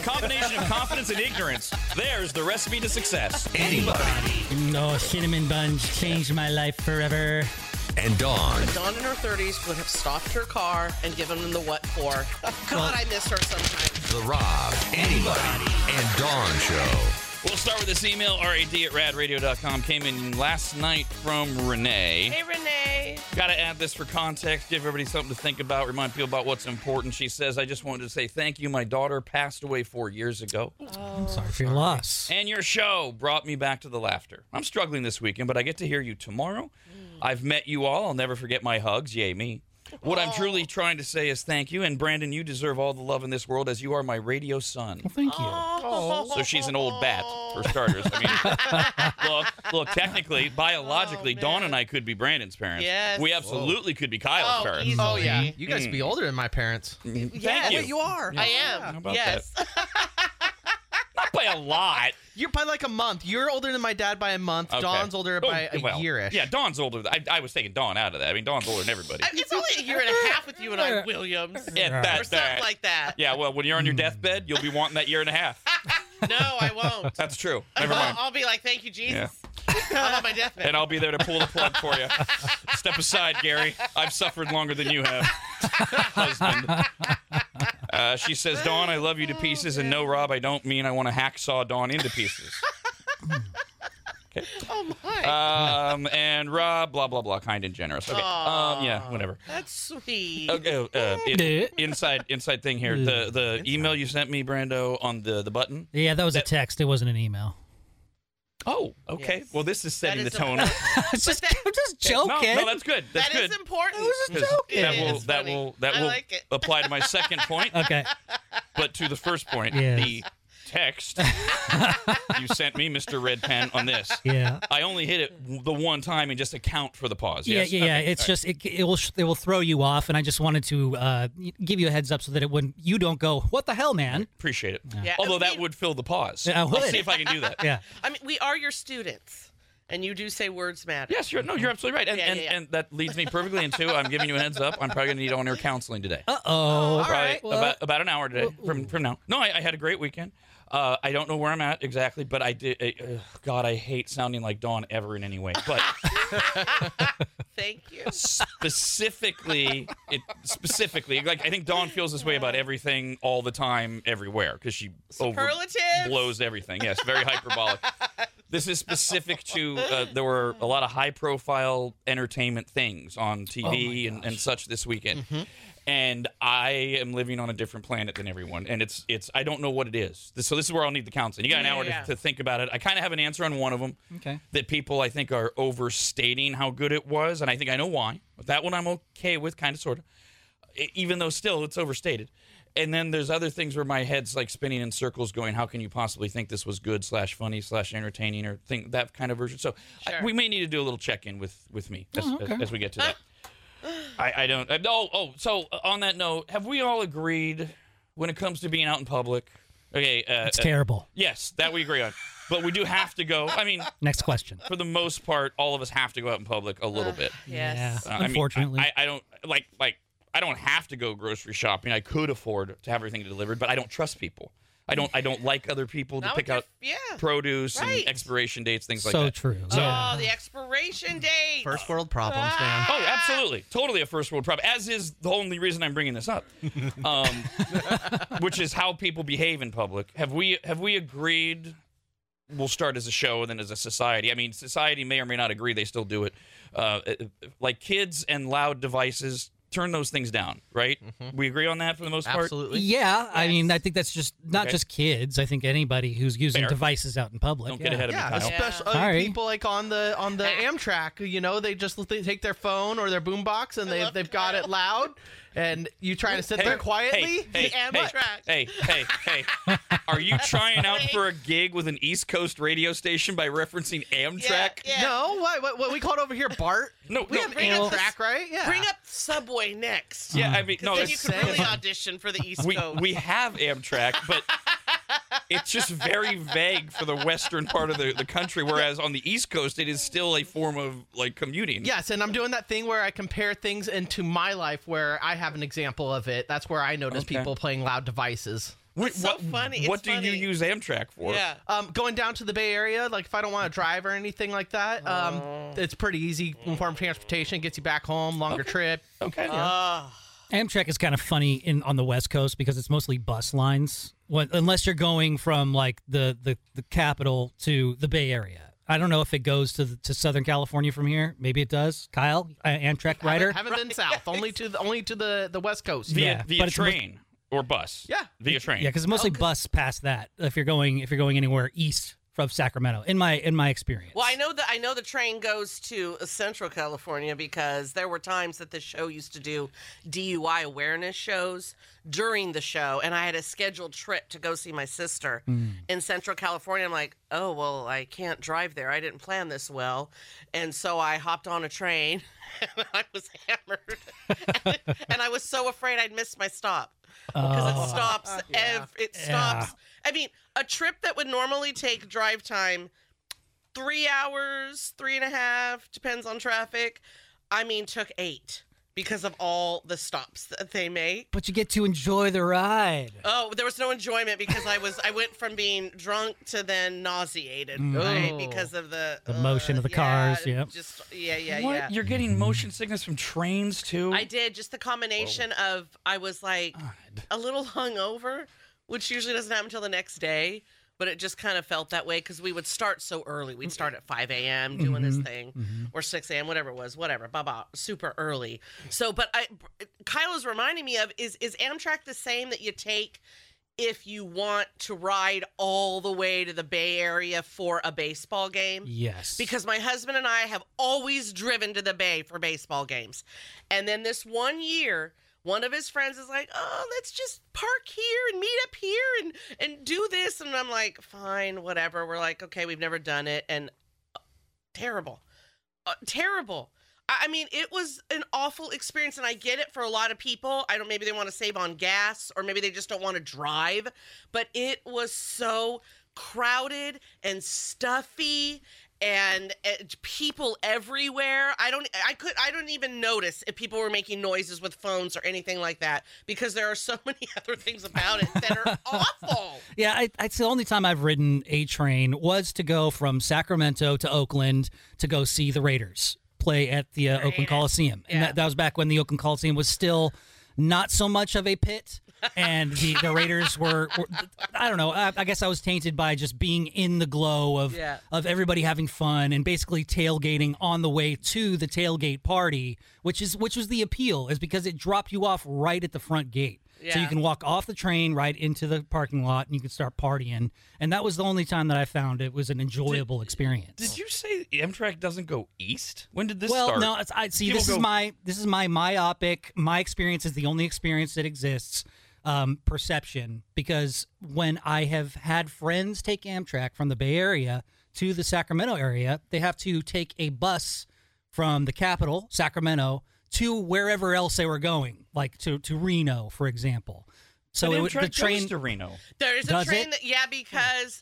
combination of confidence and ignorance. There's the recipe to success. Anybody. No, cinnamon buns changed my life forever. And Dawn. Dawn in her 30s would have stopped her car and given them the what for. God, I miss her sometimes. The Rob, Anybody, and Dawn Show. We'll start with this email, rad@radradio.com. Came in last night from Renee. Hey, Renee. Got to add this for context, give everybody something to think about, remind people about what's important. She says, I just wanted to say thank you. My daughter passed away 4 years ago. I'm sorry for your loss. And your show brought me back to the laughter. I'm struggling this weekend, but I get to hear you tomorrow. I've met you all. I'll never forget my hugs. Yay, me. What I'm truly trying to say is thank you. And Brandon, you deserve all the love in this world as you are my radio son. Well, thank you. So she's an old bat, for starters. I mean, look, technically, biologically, Dawn and I could be Brandon's parents. Yes. We absolutely could be Kyle's parents. easily. Oh, yeah. You guys be older than my parents. Thank Yes. you. You are. I am. How about yes. Not by a lot. You're by like a month. You're older than my dad by a month. Okay. Dawn's older by a well, year-ish. Yeah, Dawn's older. I was taking Dawn out of that. I mean, Dawn's older than everybody. It's only a year and a half with you and I, Williams. Yeah, Or something like that. Yeah, well, when you're on your deathbed, you'll be wanting that year and a half. No, I won't. That's true. Never mind. I'll be like, thank you, Jesus. Yeah. I'm on my deathbed. And I'll be there to pull the plug for you. Step aside, Gary. I've suffered longer than you have, husband. She says, Dawn, I love you to pieces. And no, Rob, I don't mean I want to hacksaw Dawn into pieces. Okay. Oh, my. And Rob, blah, blah, blah, kind and generous. Okay. Yeah, whatever. That's sweet. Okay. Inside thing here. The email you sent me, Brando, on the button. Yeah, that was a text. It wasn't an email. Oh, okay. Yes. Well, this is setting That the is tone. I'm just joking. No, that's good. That's That good. is important. That will I like it. apply to my second point. Okay. But to the first point, Yes. the text you sent me, Mr. Red Pen, on this. Yeah. I only hit it the one time and just account for the pause. Yeah, Yes? yeah. Okay. It's All just it will throw you off, and I just wanted to give you a heads up so that you don't go, what the hell, man? right. Appreciate it. Yeah, Although I that mean- would fill the pause. Yeah, I I'll would. see if I can do that. Yeah. I mean, we are your students, and you do say words matter. Yes, you're absolutely right. And, Yeah. and that leads me perfectly into, I'm giving you a heads up, I'm probably going to need on-air counseling today. Uh-oh. All right. Well, about an hour today from now. No, I had a great weekend. I don't know where I'm at exactly, but I did. God, I hate sounding like Dawn ever in any way. But Thank you. specifically, like I think Dawn feels this way about everything all the time, everywhere, because she Superlatives. blows everything. Yes, very hyperbolic. This is specific to there were a lot of high-profile entertainment things on TV and such this weekend. And I am living on a different planet than everyone, and it's I don't know what it is. So this is where I'll need the counseling. You got an hour to think about it. I kind of have an answer on one of them. Okay. That people I think are overstating how good it was, and I think I know why. But that one I'm okay with, kind of, sort of. Even though still it's overstated. And then there's other things where my head's like spinning in circles, going, "How can you possibly think this was good / funny / entertaining or think that kind of version?" So Sure. we may need to do a little check-in with me as we get to that. I don't. So on that note, have we all agreed when it comes to being out in public? Okay. it's terrible. Yes, that we agree on. But we do have to go. I mean, Next question. for the most part, all of us have to go out in public a little bit. Yes. Yeah, unfortunately. I don't like. I don't have to go grocery shopping. I could afford to have everything delivered, but I don't trust people. I don't like other people to Not pick with out your- produce Right. and expiration dates, things like So that. true. So, Yeah. Oh, the expiration date. First world problems, man. Oh, absolutely. Totally a first world problem, as is the only reason I'm bringing this up, which is how people behave in public. Have we agreed? We'll start as a show and then as a society. I mean, society may or may not agree. They still do it. Like kids and loud devices, turn those things down, right? We agree on that for the most part? Absolutely. Yeah, I mean, I think that's just not just kids. I think anybody who's using Fair. devices out in public. Don't get ahead of me, Yeah, Kyle. especially Sorry. people like on the Amtrak. You know, they take their phone or their boombox and they've got it loud, and you trying to sit there quietly. Hey, The Amtrak. hey. Are you trying out for a gig with an East Coast radio station by referencing Amtrak? Yeah. No, what we call it over here, BART. No, We no, have bring up Amtrak, right? Yeah. Bring up Subway next. Yeah, I mean, no, Then you it's, can really audition for the East Coast. we have Amtrak, but it's just very vague for the western part of the country, whereas on the East Coast, it is still a form of, like, commuting. Yes, and I'm doing that thing where I compare things into my life where I have an example of it. That's where I notice Okay. people playing loud devices. It's so funny. What It's do funny. you use Amtrak for? Yeah. Going down to the Bay Area, like if I don't want to drive or anything like that, it's pretty easy form of transportation. Gets you back home, longer trip. Okay. Amtrak is kind of funny on the West Coast because it's mostly bus lines, unless you're going from like the capital to the Bay Area. I don't know if it goes to Southern California from here. Maybe it does. Kyle, Amtrak rider. Haven't been south. Only to the West Coast. Via but it's train or bus. Yeah. Via train. Yeah, because it's mostly bus past that. If you're going anywhere east from Sacramento, in my experience. Well, I know the train goes to Central California because there were times that the show used to do DUI awareness shows during the show, and I had a scheduled trip to go see my sister in Central California. I'm like, oh, well, I can't drive there. I didn't plan this well. And so I hopped on a train, and I was hammered. and I was so afraid I'd miss my stop. Because it stops. It stops. I mean, a trip that would normally take drive time 3 hours, 3.5, depends on traffic, took 8 because of all the stops that they make. But you get to enjoy the ride. Oh, there was no enjoyment because I went from being drunk to then nauseated, right? Because of the motion of the cars. Yep. What? You're getting motion sickness from trains too? I did. Just the combination of I was like a little hungover, which usually doesn't happen until the next day. But it just kind of felt that way because we would start so early. We'd start at 5 a.m. doing this thing, or 6 a.m., whatever it was, super early. So, but Kyle is reminding me of, is Amtrak the same that you take if you want to ride all the way to the Bay Area for a baseball game? Yes. Because my husband and I have always driven to the Bay for baseball games. And then this one year, one of his friends is like, oh, let's just park here and meet up here and do this. And I'm like, fine, whatever. We're like, okay, we've never done it. And terrible. Terrible. I mean, it was an awful experience, and I get it for a lot of people. Maybe they want to save on gas, or maybe they just don't want to drive. But it was so crowded and stuffy and people everywhere. I don't even notice if people were making noises with phones or anything like that because there are so many other things about it that are awful. Yeah, it's the only time I've ridden a train was to go from Sacramento to Oakland to go see the Raiders play at the Oakland Coliseum. And that was back when the Oakland Coliseum was still not so much of a pit. And the Raiders were, I don't know, I guess I was tainted by just being in the glow of everybody having fun and basically tailgating on the way to the tailgate party, which was the appeal, is because it dropped you off right at the front gate. Yeah. So you can walk off the train right into the parking lot and you can start partying. And that was the only time that I found it was an enjoyable experience. Did you say Amtrak doesn't go east? When did this Well, start? no, this is my myopic. My experience is the only experience that exists. Perception, because when I have had friends take Amtrak from the Bay Area to the Sacramento area, they have to take a bus from the capital, Sacramento, to wherever else they were going, like to Reno, for example. So the train goes to Reno. There is a train because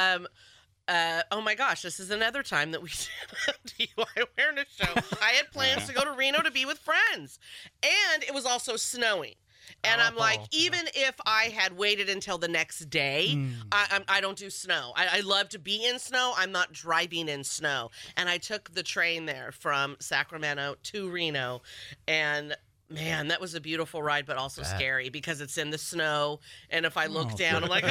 oh my gosh, this is another time that we did a DUI awareness show. I had plans to go to Reno to be with friends, and it was also snowing. And I'm like, even if I had waited until the next day, I don't do snow. I love to be in snow. I'm not driving in snow. And I took the train there from Sacramento to Reno. And man, that was a beautiful ride, but also scary because it's in the snow. And if I look down, I'm like,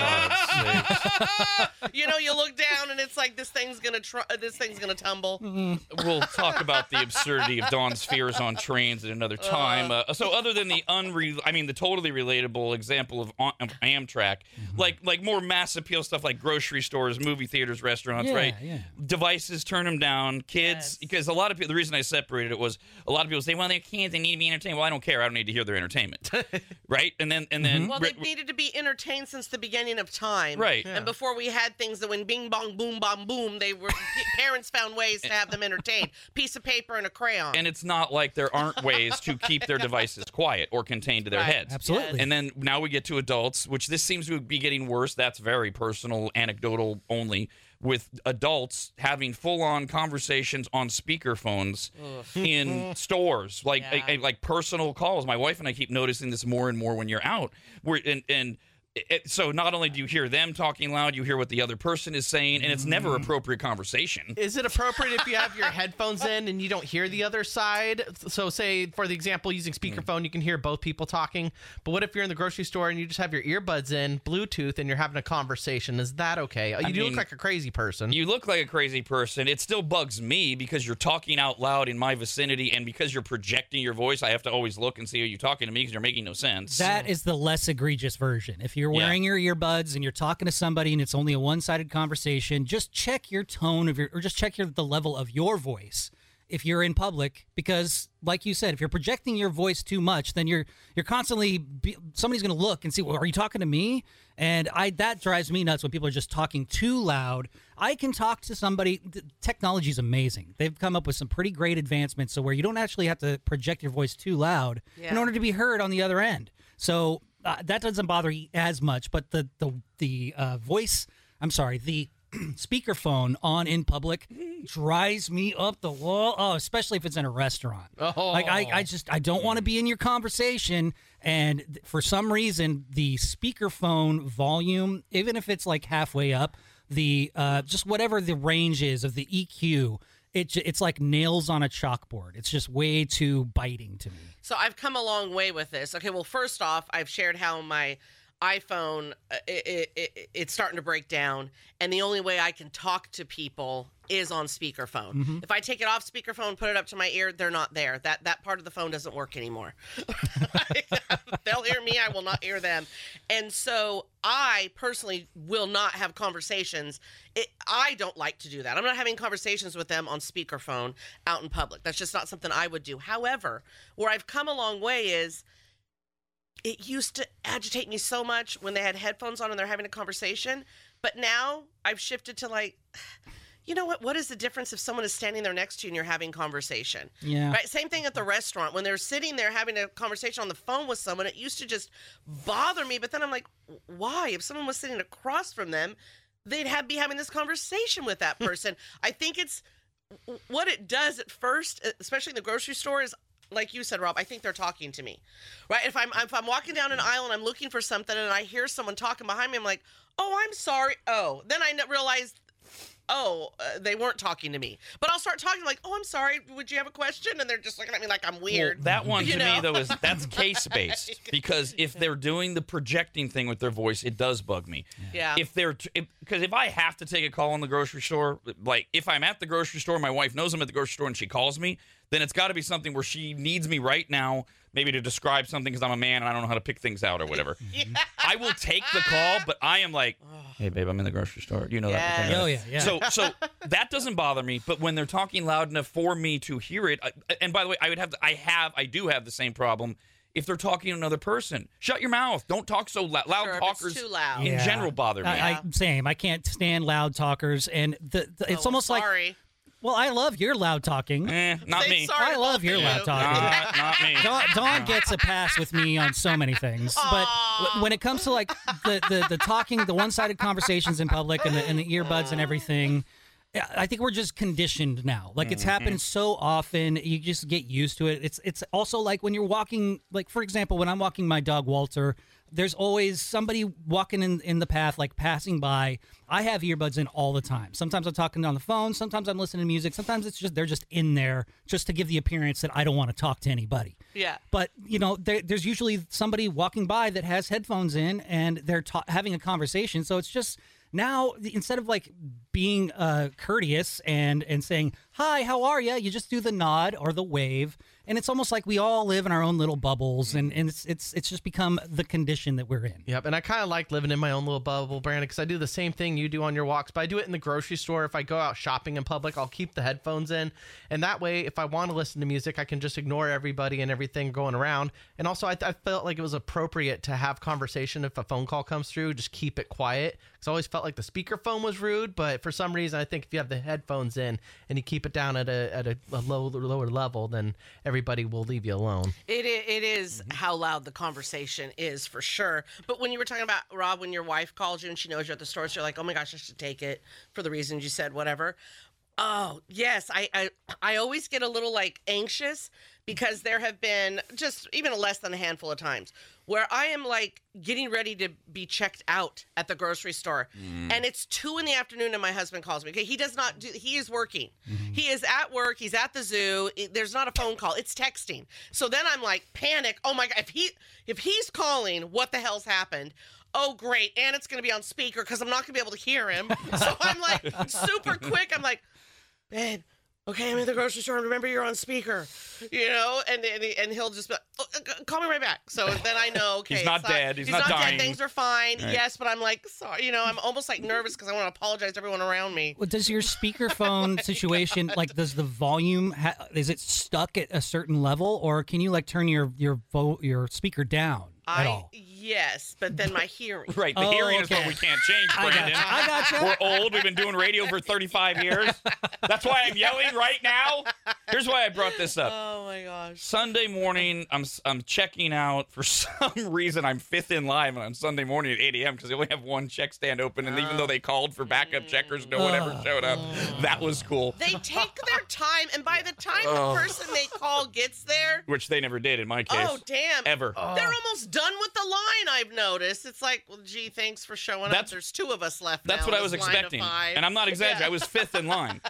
you look down and it's like this thing's gonna tumble. We'll talk about the absurdity of Dawn's fears on trains at another time. So other than the the totally relatable example of Amtrak, like more mass appeal stuff like grocery stores, movie theaters, restaurants, right? Yeah. Devices, turn them down. Kids, because a lot of people. The reason I separated it was a lot of people say, well, they're kids, they need to be entertained. Well, I don't care. I don't need to hear their entertainment, right? And then, well, they've needed to be entertained since the beginning of time, right? Yeah. And before we had things that when bing bong boom bom boom, parents found ways to have them entertained. Piece of paper and a crayon. And it's not like there aren't ways to keep their devices quiet or contained to their heads. Absolutely. And then now we get to adults, which this seems to be getting worse. That's very personal, anecdotal only. With adults having full-on conversations on speakerphones in stores, like personal calls. My wife and I keep noticing this more and more when you're out. And So not only do you hear them talking loud, you hear what the other person is saying, and it's never appropriate conversation. Is it appropriate if you have your headphones in and you don't hear the other side? So say, for the example, using speakerphone, you can hear both people talking. But what if you're in the grocery store and you just have your earbuds in, Bluetooth, and you're having a conversation? Is that okay? You look like a crazy person. You look like a crazy person. It still bugs me because you're talking out loud in my vicinity, and because you're projecting your voice, I have to always look and see, are you talking to me because you're making no sense. That is the less egregious version. If you're wearing your earbuds and you're talking to somebody and it's only a one-sided conversation, just check your tone of or just check the level of your voice if you're in public, because like you said, if you're projecting your voice too much, then you're constantly somebody's going to look and see, well, are you talking to me? And that drives me nuts when people are just talking too loud. I can talk to somebody. Technology is amazing. They've come up with some pretty great advancements so where you don't actually have to project your voice too loud in order to be heard on the other end. So that doesn't bother you as much, but the speakerphone on in public drives me up the wall. Oh, especially if it's in a restaurant. Oh. Like I don't want to be in your conversation, and for some reason the speakerphone volume, even if it's like halfway up, the just whatever the range is of the EQ, it's like nails on a chalkboard. It's just way too biting to me. So I've come a long way with this. Okay, well, first off, I've shared how my iPhone, it's starting to break down, and the only way I can talk to people is on speakerphone. Mm-hmm. If I take it off speakerphone, put it up to my ear, they're not there. That part of the phone doesn't work anymore. They'll hear me, I will not hear them. And so I personally will not have conversations. I don't like to do that. I'm not having conversations with them on speakerphone out in public. That's just not something I would do. However, where I've come a long way is, it used to agitate me so much when they had headphones on and they're having a conversation. But now I've shifted to like, you know what? What is the difference if someone is standing there next to you and you're having conversation? Yeah. Right. Same thing at the restaurant. When they're sitting there having a conversation on the phone with someone, it used to just bother me. But then I'm like, why? If someone was sitting across from them, they'd be having this conversation with that person. I think it's what it does at first, especially in the grocery store, is, like you said, Rob, I think they're talking to me, right? If I'm walking down an aisle and I'm looking for something and I hear someone talking behind me, I'm like, oh, I'm sorry. Oh, then I realized, they weren't talking to me. But I'll start talking like, oh, I'm sorry. Would you have a question? And they're just looking at me like I'm weird. Well, that one to me though that's case based, because if they're doing the projecting thing with their voice, it does bug me. Yeah. Because if I have to take a call in the grocery store, like if I'm at the grocery store, my wife knows I'm at the grocery store and she calls me, then it's got to be something where she needs me right now, maybe to describe something because I'm a man and I don't know how to pick things out or whatever. I will take the call, but I am like, hey, babe, I'm in the grocery store. You know that. Oh, yeah. So that doesn't bother me, but when they're talking loud enough for me to hear it, and by the way, I do have the same problem. If they're talking to another person, shut your mouth. Don't talk so loud. Loud Sure, if talkers it's too loud. in general bother me. Same. I can't stand loud talkers, and it's almost like. Sorry. Well, I love your loud talking. Not Say me. sorry I love your you. loud talking. Not me. Dawn gets a pass with me on so many things, but when it comes to like the talking, the one-sided conversations in public, and the earbuds and everything, I think we're just conditioned now. Like it's happened so often, you just get used to it. It's also like when you're walking, like for example, when I'm walking my dog Walter, there's always somebody walking in the path, like passing by. I have earbuds in all the time. Sometimes I'm talking on the phone. Sometimes I'm listening to music. Sometimes it's just they're just in there just to give the appearance that I don't want to talk to anybody. Yeah. But, there's usually somebody walking by that has headphones in and they're having a conversation. So it's just now, instead of like being courteous and saying, hi, how are you? You just do the nod or the wave. And it's almost like we all live in our own little bubbles, and it's just become the condition that we're in. Yep, and I kind of like living in my own little bubble, Brandon, because I do the same thing you do on your walks, but I do it in the grocery store. If I go out shopping in public, I'll keep the headphones in, and that way, if I want to listen to music, I can just ignore everybody and everything going around. And also, I felt like it was appropriate to have conversation if a phone call comes through, just keep it quiet, because I always felt like the speakerphone was rude, but for some reason, I think if you have the headphones in and you keep it down at a lower level, then everybody will leave you alone. It is how loud the conversation is, for sure. But when you were talking about, Rob, when your wife calls you and she knows you're at the store, so you're like, oh my gosh, I should take it for the reasons you said, whatever. Oh, yes. I always get a little like anxious because there have been just even less than a handful of times where I am like getting ready to be checked out at the grocery store. And it's 2 p.m. and my husband calls me. Okay, he does not do, he is working. He is at work. He's at the zoo. There's not a phone call. It's texting. So then I'm like panic. Oh my God, if he's calling, what the hell's happened? Oh, great. And it's going to be on speaker because I'm not going to be able to hear him. So I'm like super quick. I'm like, babe, okay, I'm in the grocery store. Remember, you're on speaker, and he'll just be like, oh, call me right back. So then I know, okay. He's not dead. He's not dying. Dead. Things are fine. Right. Yes, but I'm like, sorry. I'm almost like nervous because I want to apologize to everyone around me. Well, does your speakerphone situation, like, does the volume, is it stuck at a certain level, or can you, like, turn your speaker down at all? Yes, but then my hearing. Right, the hearing is what we can't change, Brandon. I gotcha. We're old. We've been doing radio for 35 years. That's why I'm yelling right now. Here's why I brought this up. Oh my gosh. Sunday morning, I'm checking out. For some reason, I'm fifth in line on Sunday morning at 8 a.m. because they only have one check stand open. And even though they called for backup checkers, no one ever showed up. That was cool. They take their time, and by the time the person they call gets there, Which they never did in my case. oh damn, Ever. they're almost done with the line. I've noticed. It's like, well, gee, thanks for showing up. There's 2 of us left. That's now what I in was this line of expecting. 5. And I'm not exaggerating. I was fifth in line.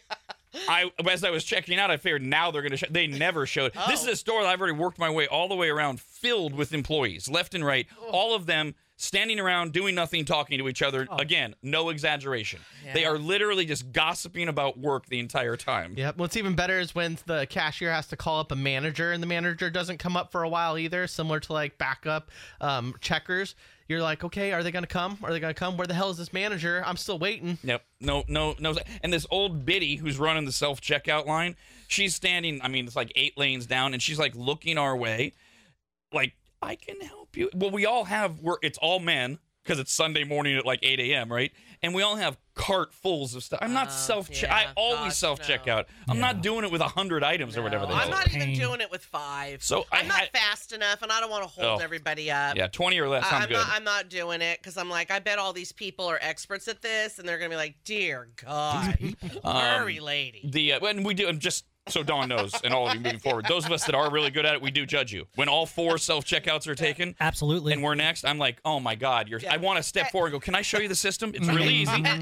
As I was checking out, I figured now they're going to they never showed. This is a store that I've already worked my way all the way around, filled with employees, left and right, all of them standing around, doing nothing, talking to each other. Again, no exaggeration. Yeah. They are literally just gossiping about work the entire time. Yep. What's even better is when the cashier has to call up a manager and the manager doesn't come up for a while either, similar to like backup checkers. You're like, okay, are they going to come? Are they going to come? Where the hell is this manager? I'm still waiting. Yep. No. And this old biddy who's running the self-checkout line, she's standing, it's like 8 lanes down, and she's like looking our way like, I can help you. Well, we all have, it's all men because it's Sunday morning at like 8 a.m., right? And we all have cart fulls of stuff. I'm not self-check. yeah, I always gosh, self-check no. out. I'm not doing it with 100 items or whatever they I'm say. not even doing it with 5. So I'm not fast enough, and I don't want to hold everybody up. Yeah, 20 or less, I'm good. I'm not doing it because I'm like, I bet all these people are experts at this, and they're gonna be like, dear God, hurry, lady. When we do, just so Dawn knows, and all of you moving forward, those of us that are really good at it, we do judge you. When all 4 self-checkouts are taken, Absolutely. and we're next, I'm like, oh my God, I want to step forward and go, can I show you the system? It's really easy. and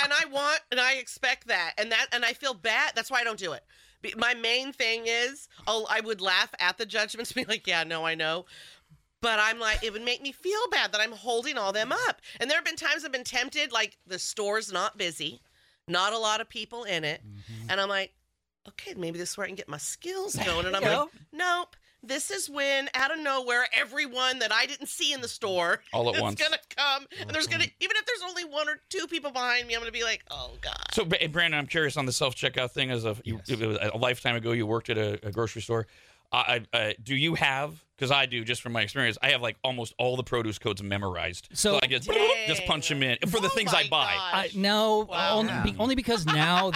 I expect that, and I feel bad. That's why I don't do it. My main thing is, I would laugh at the judgments, be like, yeah, no, I know. But I'm like, it would make me feel bad that I'm holding all them up. And there have been times I've been tempted, like the store's not busy, not a lot of people in it, and I'm like, okay, maybe this is where I can get my skills going. And I'm like, nope. This is when, out of nowhere, everyone that I didn't see in the store all at is once going to come. And there's going to, even if there's only 1 or 2 people behind me, I'm going to be like, oh, God. So, Brandon, I'm curious on the self-checkout thing. It was a lifetime ago, you worked at a grocery store. Do you have, because I do, just from my experience, I have like almost all the produce codes memorized. So I just punch them in for the things I buy. Only because now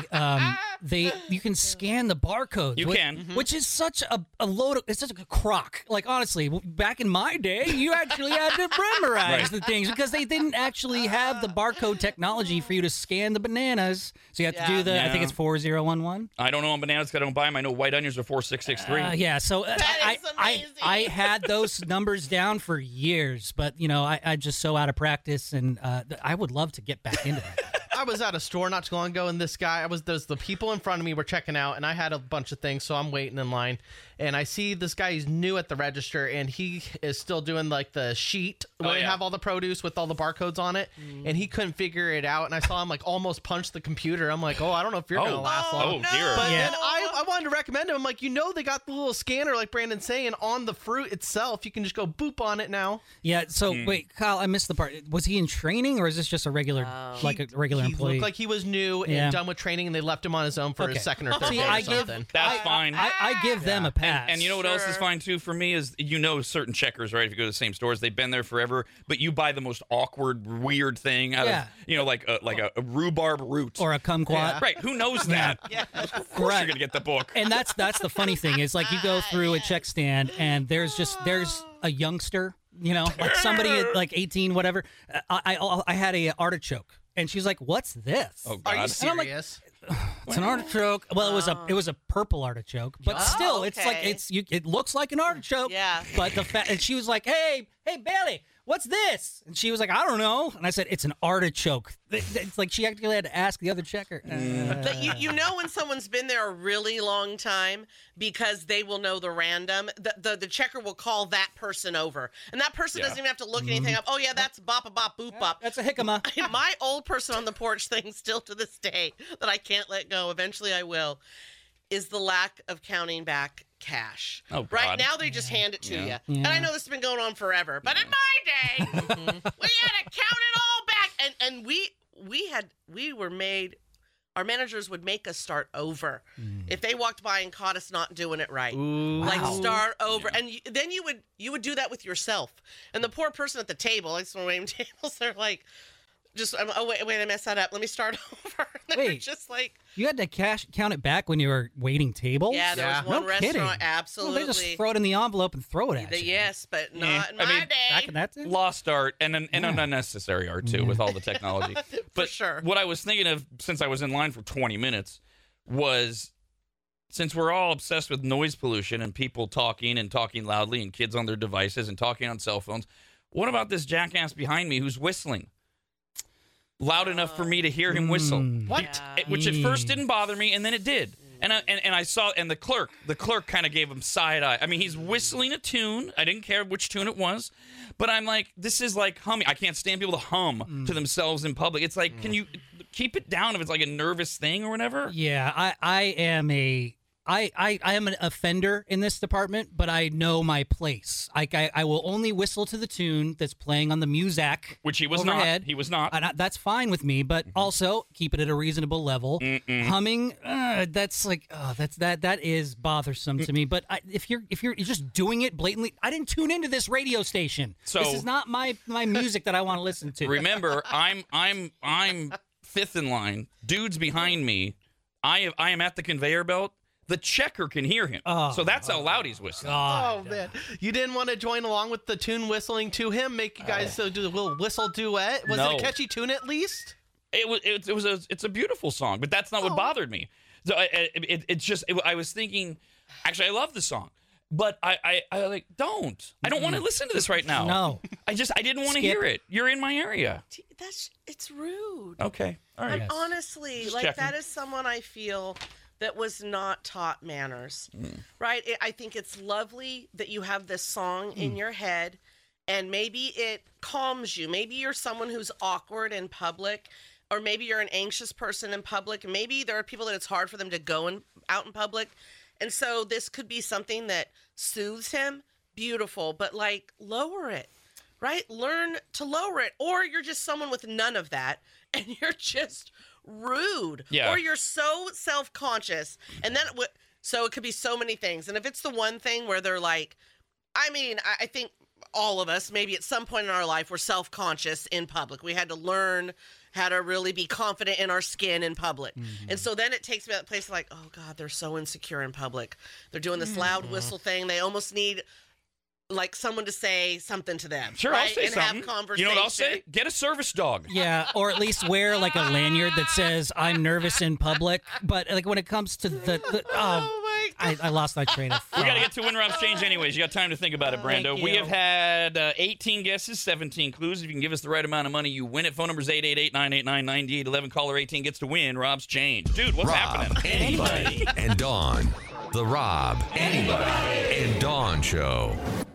you can scan the barcodes. You can. Which is such a load of, it's such a crock. Like, honestly, back in my day, you actually had to memorize the things because they didn't actually have the barcode technology for you to scan the bananas. So you have to do I think it's 4011. I don't know on bananas because I don't buy them. I know white onions are 4663. So I had those numbers down for years, but I just so out of practice, and I would love to get back into that. I was at a store not too long ago, and there's the people in front of me were checking out, and I had a bunch of things, so I'm waiting in line, and I see this guy who's new at the register, and he is still doing like the sheet where they have all the produce with all the barcodes on it, and he couldn't figure it out, and I saw him like almost punch the computer. I'm like, I don't know if you're gonna last long. Oh dear. But then I wanted to recommend him. I'm like, they got the little scanner, like Brandon's saying, on the fruit itself. You can just go boop on it now. Yeah. So wait, Kyle, I missed the part. Was he in training, or is this just a regular, employee? He looked like he was new and done with training, and they left him on his own for his second or third day or something. That's fine. I give them a pass. And you know what else is fine too for me is certain checkers, right? If you go to the same stores, they've been there forever, but you buy the most awkward, weird thing out of like a rhubarb root or a kumquat. Right? Who knows that? Of course you're gonna get the book. And that's the funny thing is like you go through a check stand and there's a youngster, like somebody at like 18, whatever. I had a artichoke. And she's like, "What's this?" Oh, God. Are you And I'm like, serious? It's an artichoke. Well, it was a purple artichoke, but still, it's like okay. it looks like an artichoke. Yeah. But and she was like, "Hey, Bailey, what's this?" And she was like, "I don't know." And I said, "It's an artichoke." It's like she actually had to ask the other checker. But you know when someone's been there a really long time because they will know the random. The checker will call that person over, and that person doesn't even have to look anything up. Oh yeah, that's bop a bop boop bop. That's a jicama. My old person on the porch thing still to this day that I can't let go. Eventually I will. Is the lack of counting back cash. Oh, God. Right now they just hand it to you. And I know this has been going on forever, but in my day, we had to count it all back. And we were made, our managers would make us start over if they walked by and caught us not doing it right. Like start over. And then you would do that with yourself. And the poor person at the table, like some waiting tables, they're like, wait, I messed that up. Let me start over. They're just like, you had to count it back when you were waiting tables? yeah, there was one No restaurant. kidding. Absolutely. Well, they just throw it in the envelope and throw it at you. Yes, but not in I my mean, day. Back in that day? Lost art and an unnecessary art too with all the technology. But sure. what I was thinking of since I was in line for 20 minutes was, since we're all obsessed with noise pollution and people talking loudly and kids on their devices and talking on cell phones, what about this jackass behind me who's whistling loud enough for me to hear him whistle? What? Which at first didn't bother me, and then it did. And I saw, and the clerk kind of gave him side eye. I mean, he's whistling a tune. I didn't care which tune it was, but I'm like, this is like humming. I can't stand people to hum to themselves in public. It's like, can you keep it down if it's like a nervous thing or whatever? Yeah, I am an offender in this department, but I know my place. I will only whistle to the tune that's playing on the Muzak, Which he was overhead. not. He was not. That's fine with me, but also keep it at a reasonable level. Humming, that's like, that is bothersome to me. But if you're just doing it blatantly, I didn't tune into this radio station. So- this is not my music that I want to listen to. Remember, I'm fifth in line. Dude's behind me. I am at the conveyor belt. The checker can hear him. So that's how loud he's whistling. Oh, man. You didn't want to join along with the tune whistling to him? Make you guys do a little whistle duet? Was No. it a catchy tune at least? It's a beautiful song, but that's not what bothered me. So I was thinking, actually, I love the song, but I like, I don't want to listen to this right now. No. I didn't want to Skip. hear it. You're in my area. It's rude. Okay. All right. And honestly, Just like checking. that is someone I feel that was not taught manners, right? I think it's lovely that you have this song in your head and maybe it calms you. Maybe you're someone who's awkward in public, or maybe you're an anxious person in public. Maybe there are people that it's hard for them to go out in public. And so this could be something that soothes him. Beautiful, but like lower it, right? Learn to lower it. Or you're just someone with none of that and you're just rude, or you're so self-conscious, and then so it could be so many things. And if it's the one thing where they're like, I mean, I think all of us maybe at some point in our life were self-conscious in public. We had to learn how to really be confident in our skin in public. And so then it takes me to that place like, oh God, they're so insecure in public. They're doing this loud whistle thing. They almost need like someone to say something to them. Sure, right? I'll say and something. have conversation. You know what I'll say? Get a service dog. Yeah, or at least wear like a lanyard that says "I'm nervous in public." But like when it comes to the Oh my God. I lost my train of thought. We got to get to Win Rob's Change anyways. You got time to think about it, Brando. Thank We you. have had 18 guesses, 17 clues. If you can give us the right amount of money, you win it. Phone number is 888-989-9811. Caller 18 gets to win Rob's Change. Dude, what's happening? Anybody, and Dawn. The Rob, Anybody, and Dawn Show.